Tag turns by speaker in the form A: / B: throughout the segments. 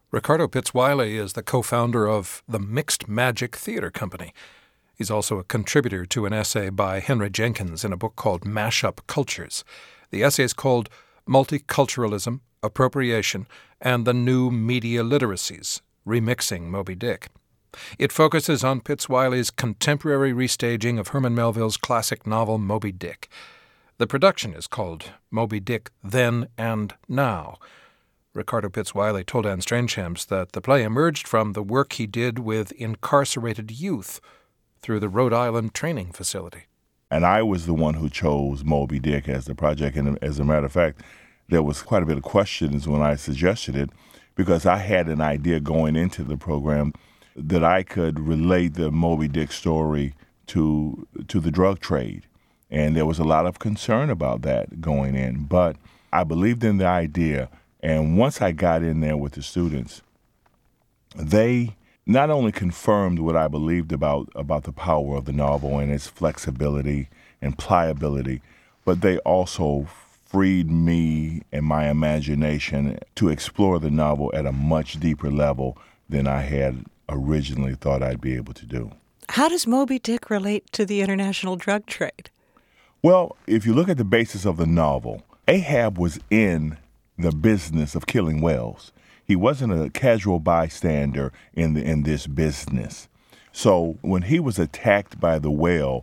A: Ricardo Pitts Wiley is the co-founder of the Mixed Magic Theater Company. He's also a contributor to an essay by Henry Jenkins in a book called Mashup Cultures. The essay is called Multiculturalism, Appropriation, and the New Media Literacies, Remixing Moby Dick. It focuses on Pitts Wiley's contemporary restaging of Herman Melville's classic novel Moby Dick. The production is called Moby Dick Then and Now. Ricardo Pitts Wiley told Anne Strangeham's that the play emerged from the work he did with incarcerated youth through the Rhode Island training facility.
B: And I was the one who chose Moby Dick as the project. And as a matter of fact, there was quite a bit of questions when I suggested it, because I had an idea going into the program that I could relate the Moby Dick story to the drug trade. And there was a lot of concern about that going in. But I believed in the idea. And once I got in there with the students, they not only confirmed what I believed about the power of the novel and its flexibility and pliability, but they also freed me and my imagination to explore the novel at a much deeper level than I had originally thought I'd be able to do.
C: How does Moby Dick relate to the international drug trade?
B: Well, if you look at the basis of the novel, Ahab was in the business of killing whales. He wasn't a casual bystander in this business. So when he was attacked by the whale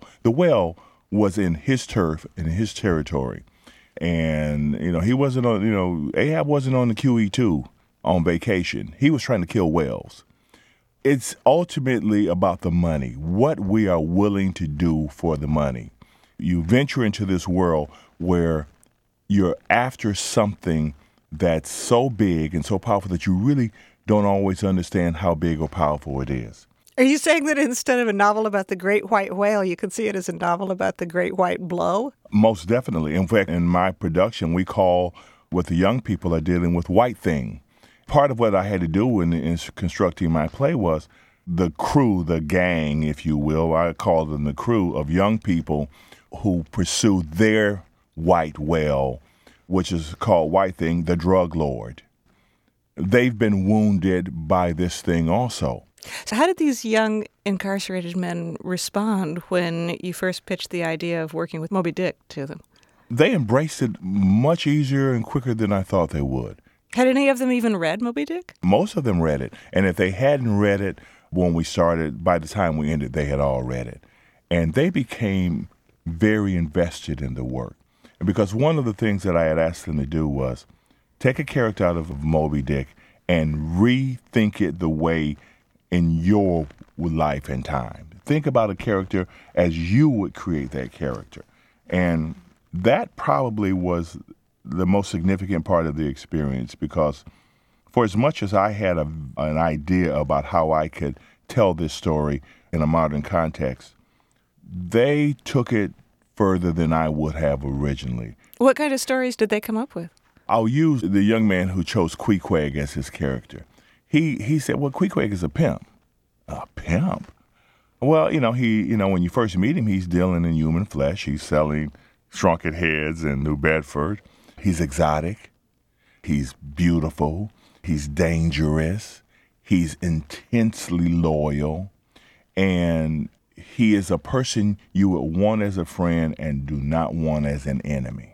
B: was in his turf, in his territory. And, he wasn't on, Ahab wasn't on the QE2 on vacation. He was trying to kill whales. It's ultimately about the money, what we are willing to do for the money. You venture into this world where you're after something that's so big and so powerful that you really don't always understand how big or powerful it is.
C: Are you saying that instead of a novel about the great white whale, you could see it as a novel about the great white blow?
B: Most definitely. In fact, in my production, we call what the young people are dealing with white thing. Part of what I had to do in constructing my play was the crew, the gang, if you will, I call them the crew of young people who pursue their white whale, which is called White Thing, the drug lord. They've been wounded by this thing also.
C: So how did these young incarcerated men respond when you first pitched the idea of working with Moby Dick to them?
B: They embraced it much easier and quicker than I thought they would.
C: Had any of them even read Moby Dick?
B: Most of them read it. And if they hadn't read it when we started, by the time we ended, they had all read it. And they became very invested in the work. Because one of the things that I had asked them to do was take a character out of Moby Dick and rethink it the way in your life and time. Think about a character as you would create that character. And that probably was the most significant part of the experience, because for as much as I had an idea about how I could tell this story in a modern context, they took it further than I would have originally.
C: What kind of stories did they come up with?
B: I'll use the young man who chose Queequeg as his character. He said, well, Queequeg is a pimp. A pimp? Well, when you first meet him, he's dealing in human flesh. He's selling shrunken heads in New Bedford. He's exotic. He's beautiful. He's dangerous. He's intensely loyal. And he is a person you would want as a friend and do not want as an enemy.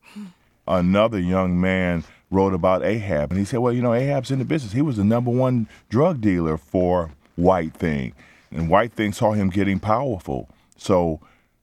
B: Another young man wrote about Ahab, and he said, well, Ahab's in the business. He was the number one drug dealer for White Thing, and White Thing saw him getting powerful. So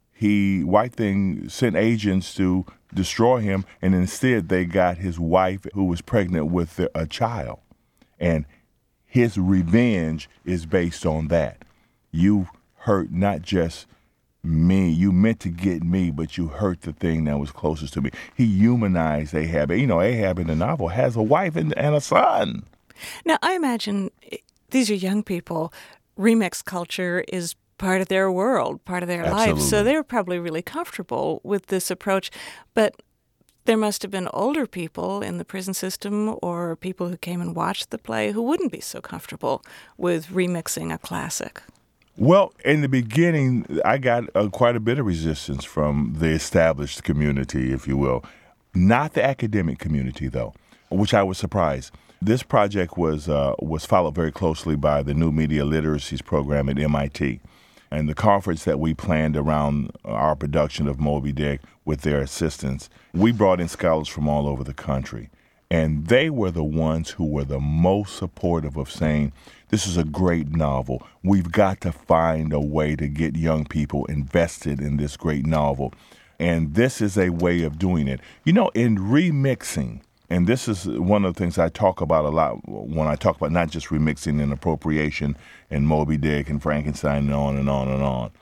B: White Thing sent agents to destroy him, and instead they got his wife, who was pregnant with a child. And his revenge is based on that. You hurt not just me. You meant to get me, but you hurt the thing that was closest to me. He humanized Ahab. Ahab in the novel has a wife and a son.
C: Now, I imagine these are young people. Remix culture is part of their world, part of their life. So they're probably really comfortable with this approach. But there must have been older people in the prison system or people who came and watched the play who wouldn't be so comfortable with remixing a classic.
B: Well, in the beginning, I got quite a bit of resistance from the established community, if you will. Not the academic community, though, which I was surprised. This project was followed very closely by the New Media Literacies program at MIT. And the conference that we planned around our production of Moby Dick with their assistance, we brought in scholars from all over the country. And they were the ones who were the most supportive of saying, this is a great novel. We've got to find a way to get young people invested in this great novel. And this is a way of doing it. You know, in remixing, and this is one of the things I talk about a lot when I talk about not just remixing and appropriation and Moby Dick and Frankenstein and on and on and on.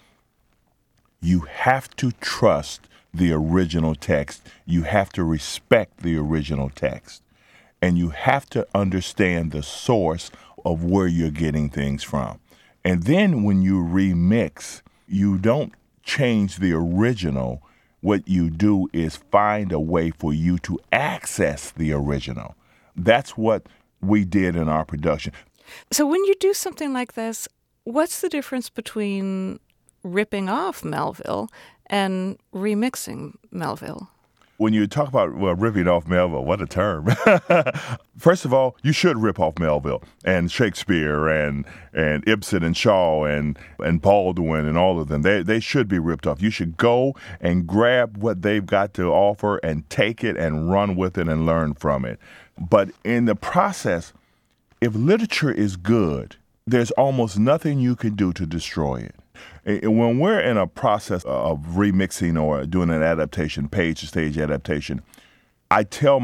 B: You have to trust the original text. You have to respect the original text. And you have to understand the source of where you're getting things from. And then when you remix, you don't change the original. What you do is find a way for you to access the original. That's what we did in our production.
C: So when you do something like this, what's the difference between ripping off Melville and remixing Melville?
B: When you talk about ripping off Melville, what a term. First of all, you should rip off Melville and Shakespeare and Ibsen and Shaw and Baldwin and all of them. They should be ripped off. You should go and grab what they've got to offer and take it and run with it and learn from it. But in the process, if literature is good, there's almost nothing you can do to destroy it. When we're in a process of remixing or doing an adaptation, page-to-stage adaptation, I tell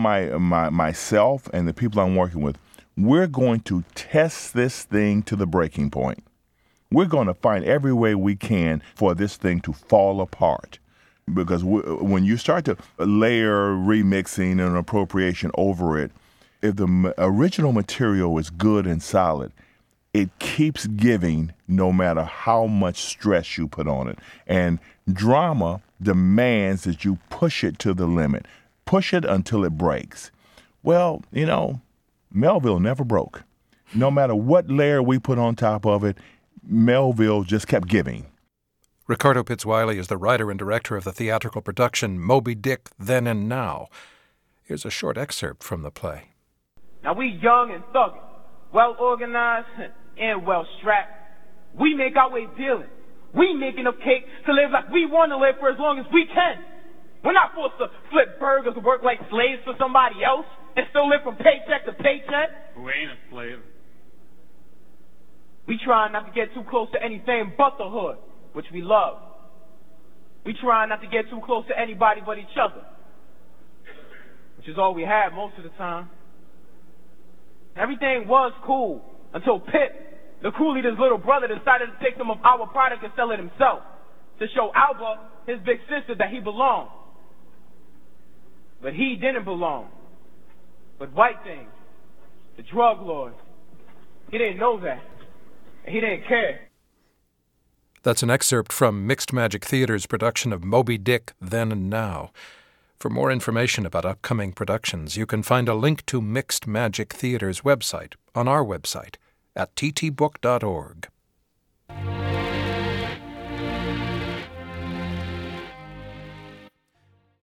B: myself and the people I'm working with, we're going to test this thing to the breaking point. We're going to find every way we can for this thing to fall apart. Because when you start to layer remixing and appropriation over it, if the original material is good and solid, it keeps giving no matter how much stress you put on it. And drama demands that you push it to the limit. Push it until it breaks. Well, you know, Melville never broke. No matter what layer we put on top of it, Melville just kept giving.
A: Ricardo Pitts Wiley is the writer and director of the theatrical production Moby Dick, Then and Now. Here's a short excerpt from the play.
D: Now we young and thugging, well organized and well strapped. We make our way dealing. We make enough cake to live like we want to live for as long as we can. We're not forced to flip burgers or work like slaves for somebody else and still live from paycheck to paycheck.
E: Who ain't a slave?
D: We try not to get too close to anything but the hood, which we love. We try not to get too close to anybody but each other, which is all we have most of the time. Everything was cool until Pip, the crew leader's little brother, decided to take some of our product and sell it himself to show Alba, his big sister, that he belonged. But he didn't belong. But White Thing, the drug lord, he didn't know that. And he didn't care.
A: That's an excerpt from Mixed Magic Theater's production of Moby Dick, Then and Now. For more information about upcoming productions, you can find a link to Mixed Magic Theater's website on our website at ttbook.org.